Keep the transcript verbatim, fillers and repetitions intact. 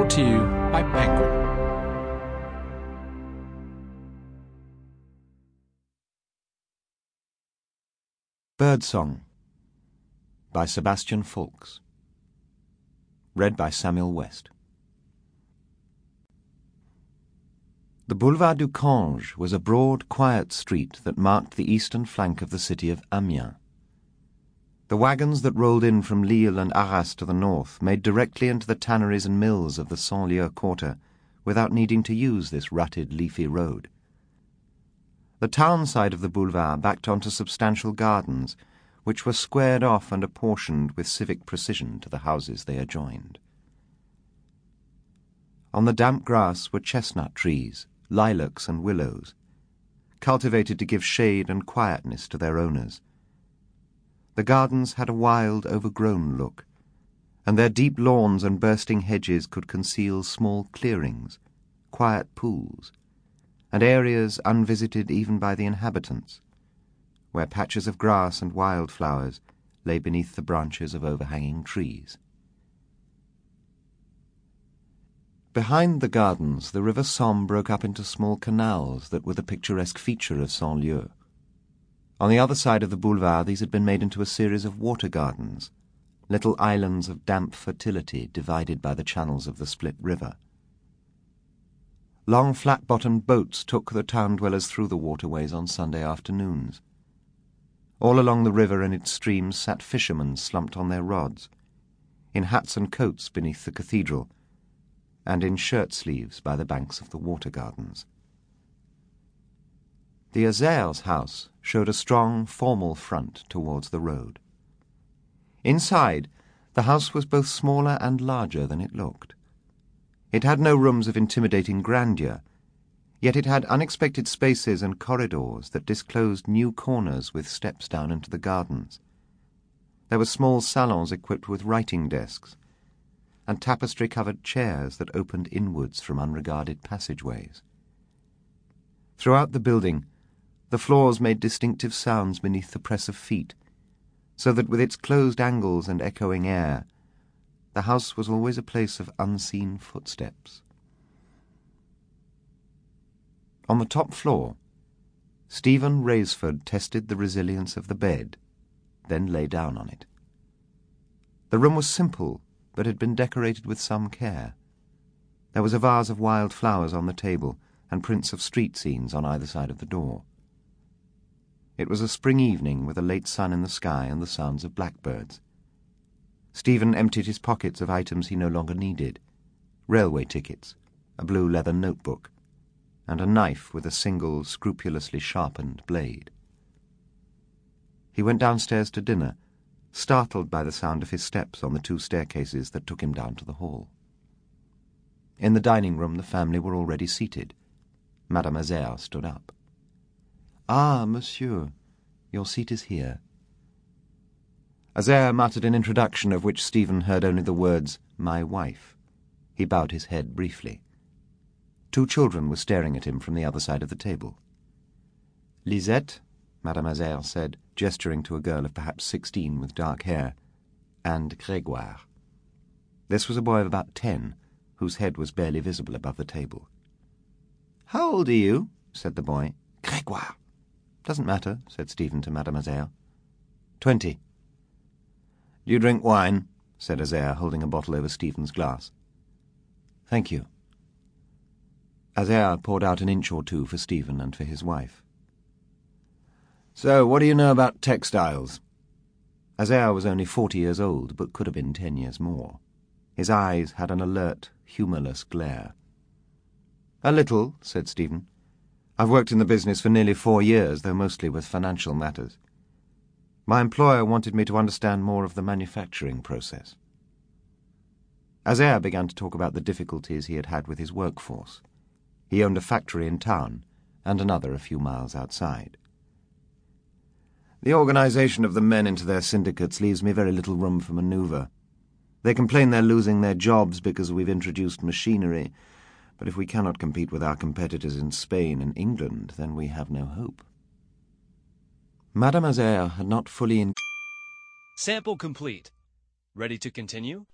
brought to you by Penguin. Birdsong by Sebastian Faulks. Read by Samuel West. The Boulevard du Cange was a broad, quiet street that marked the eastern flank of the city of Amiens. The wagons that rolled in from Lille and Arras to the north made directly into the tanneries and mills of the Saint-Leu quarter without needing to use this rutted, leafy road. The town side of the boulevard backed onto substantial gardens, which were squared off and apportioned with civic precision to the houses they adjoined. On the damp grass were chestnut trees, lilacs and willows, cultivated to give shade and quietness to their owners. The gardens had a wild, overgrown look, and their deep lawns and bursting hedges could conceal small clearings, quiet pools, and areas unvisited even by the inhabitants, where patches of grass and wildflowers lay beneath the branches of overhanging trees. Behind the gardens, the river Somme broke up into small canals that were the picturesque feature of Saint-Leu. On the other side of the boulevard, these had been made into a series of water gardens, little islands of damp fertility divided by the channels of the split river. Long flat-bottomed boats took the town-dwellers through the waterways on Sunday afternoons. All along the river and its streams sat fishermen slumped on their rods, in hats and coats beneath the cathedral, and in shirt-sleeves by the banks of the water gardens. The Azer's house showed a strong, formal front towards the road. Inside, the house was both smaller and larger than it looked. It had no rooms of intimidating grandeur, yet it had unexpected spaces and corridors that disclosed new corners with steps down into the gardens. There were small salons equipped with writing desks, and tapestry-covered chairs that opened inwards from unregarded passageways. Throughout the building, the floors made distinctive sounds beneath the press of feet, so that with its closed angles and echoing air, the house was always a place of unseen footsteps. On the top floor, Stephen Raisford tested the resilience of the bed, then lay down on it. The room was simple, but had been decorated with some care. There was a vase of wild flowers on the table, and prints of street scenes on either side of the door. It was a spring evening with a late sun in the sky and the sounds of blackbirds. Stephen emptied his pockets of items he no longer needed: railway tickets, a blue leather notebook, and a knife with a single, scrupulously sharpened blade. He went downstairs to dinner, startled by the sound of his steps on the two staircases that took him down to the hall. In the dining room the family were already seated. Madame Azer stood up. "Ah, monsieur, your seat is here." Azer muttered an introduction of which Stephen heard only the words, "my wife." He bowed his head briefly. Two children were staring at him from the other side of the table. "Lisette," Madame Azer said, gesturing to a girl of perhaps sixteen with dark hair, "and Grégoire." This was a boy of about ten, whose head was barely visible above the table. "How old are you?" said the boy. "Grégoire." "Doesn't matter," said Stephen to Madame Azer. "Twenty." "Do you drink wine?" said Azer, holding a bottle over Stephen's glass. "Thank you." Azer poured out an inch or two for Stephen and for his wife. "So, what do you know about textiles?" Azer was only forty years old, but could have been ten years more. His eyes had an alert, humourless glare. "A little," said Stephen. "I've worked in the business for nearly four years, though mostly with financial matters. My employer wanted me to understand more of the manufacturing process." Azer began to talk about the difficulties he had had with his workforce. He owned a factory in town, and another a few miles outside. "The organisation of the men into their syndicates leaves me very little room for manoeuvre. They complain they're losing their jobs because we've introduced machinery, but if we cannot compete with our competitors in Spain and England, then we have no hope." Madame Azer had not fully... In- Sample complete. Ready to continue?